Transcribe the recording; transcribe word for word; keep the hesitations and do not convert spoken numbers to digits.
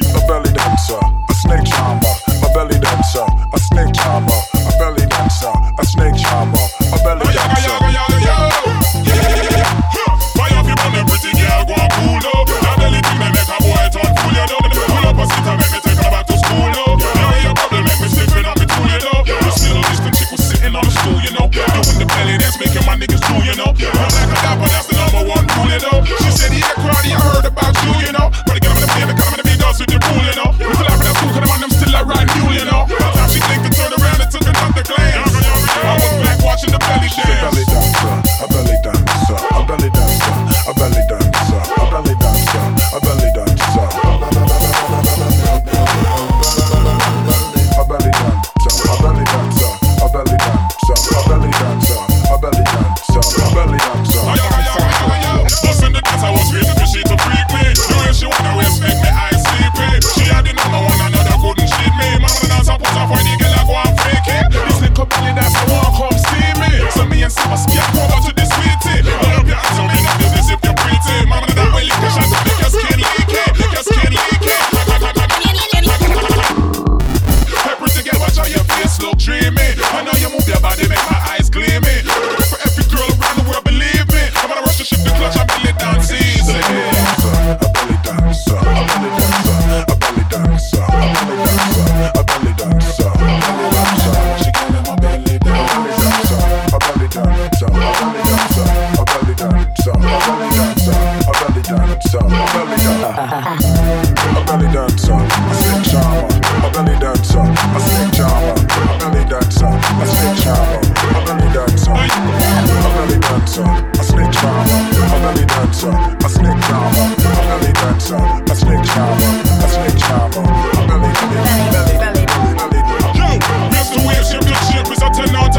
a belly dancer, a snake charmer, a belly dancer, a snake charmer, a belly dancer, a snake charmer, a belly dancer. Why have you done everything, girl? Go and cool up. That belly thing may make a boy turn fool, you know. Pull up a seat and make me take her back to school, you know. You ain't your problem, make me stiffen on me too, you know. This little distant chick was sitting on the stool, you know. Doing the belly dance, making my niggas do, you know. I'm like a dapper, that's the number one rule, you know. She said, yeah, Crowdy, I heard about you, you know. But again, I'm in the baby, come in the big girls with the rule, you know. If you laughing at school, cause the man, them still a ride mule, you know. By the time she think to turn around and took another glance, I was back watching the belly dance. A belly dancer, a belly dancer, a belly dancer, a belly dancer, a belly dancer, a belly dancer, a belly dancer, a belly dancer, a belly dancer, a belly dancer, a belly dancer, a belly dancer. Bustin' the dance, I was waiting for she to freak me. The way she wanna waste make me eyes sleepy. She had the number one, another couldn't cheat me. Man, the dance, I put off when the girl I go and freak it. This little belly dance, I wanna come see me. So me and Summer scared go over to the sweetie. Hold up your hands on me, no business if you're pretty. Man, the dance, when you push out to make your skin leaky, make your skin leaky. Hey, pretty girl, watch how your face look dreamy. I know you move your body, make my eyes gleamy. For every girl around the world, believe me. I'm gonna rush to shift the clutch and belly dance easy. A belly dancer, a belly dancer, a belly dancer, a belly dancer, a belly dancer, a belly dancer. She got in my belly dancer, a belly dancer, a belly dancer, a belly dancer, a belly dancer, a belly dancer, a belly dancer, a belly dancer, a snake charmer, a belly dancer, a snake charmer, a belly dancer, a snake charmer, a belly dancer, a belly dancer, a snake charmer, a belly dancer, a snake charmer, a belly dancer, a snake charmer, a snake charmer, a belly belly belly belly belly. Yo, where's the wave shape? The shape is a ten out